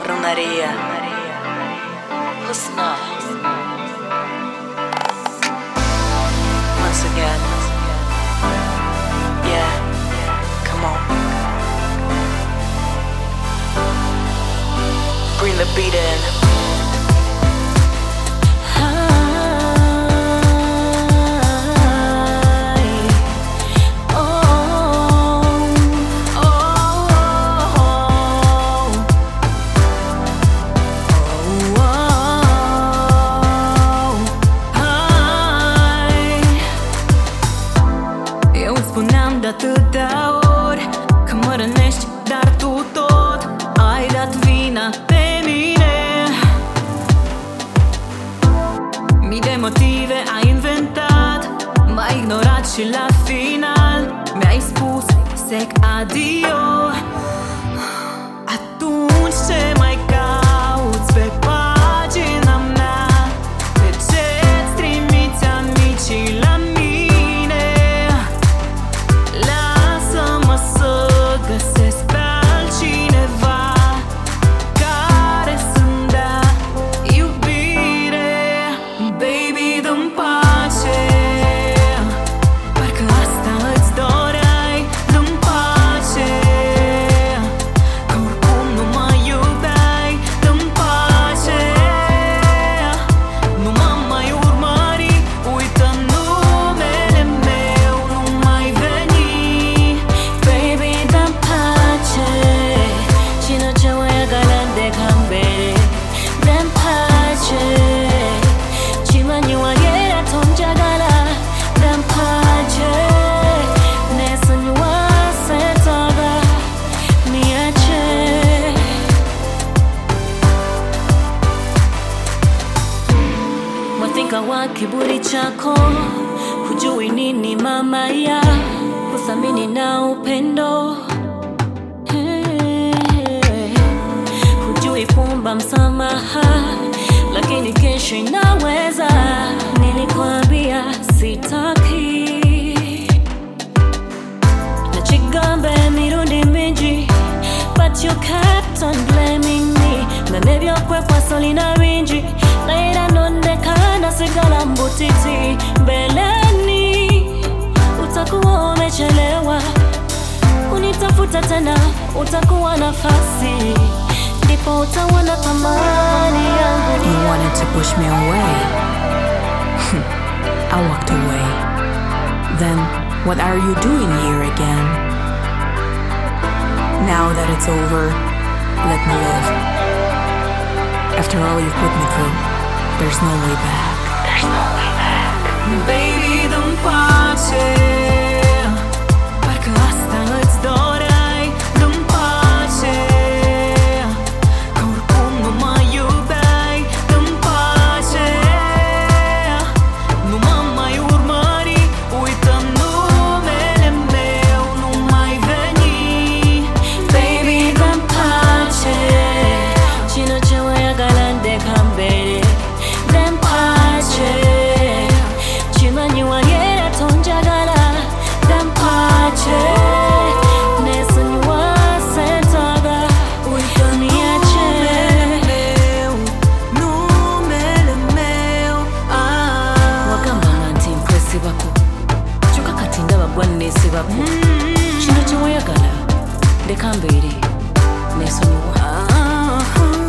Brunaria. Listen up. Once again. Yeah, come on. Bring the beat in. Spuneam de atâtea ori că mă rănești, dar tu tot ai dat vina pe mine. Mii de motive ai inventat, m-ai ignorat și la final mi-ai spus sec adio. Atunci ce mai cauți pe pagina mea? De ce-ți trimiți amicii la mine? Găsesc pe altcineva care să-mi dea iubire. Baby, dă-mi pace, parcă asta îți doreai. Dă-mi pace, că oricum nu mă iubeai. Dă-mi pace, nu m-am mai urmări. Uită numele meu, nu mai veni. Baby, chino chewe galande kambere dem pache chimanywa yera tonjagala dem pache nesanywa setaga niache. Mathika wa kiburi chako hujui nini mama ya kuthamini na upendo. Kuomba msamaha, lakini kesho inaweza. Nilikwambia sitaki, nachigambe mirundi mingi, but you kept on blaming me. Nanebyo kwe kwa soli na rinji, na ina nondekana sigala mbutiti. Mbeleni utakuwa umechelewa, unitafuta tena utakuwa nafasi. You wanted to push me away. I walked away. Then what are you doing here again? Now that it's over, let me live. After all you've put me through, there's no way back. There's no way back. Baby, dă-mi pace, parcă asta îți doreai. Dă-mi pace, chino chewayagala ndekambere nesonyiwa.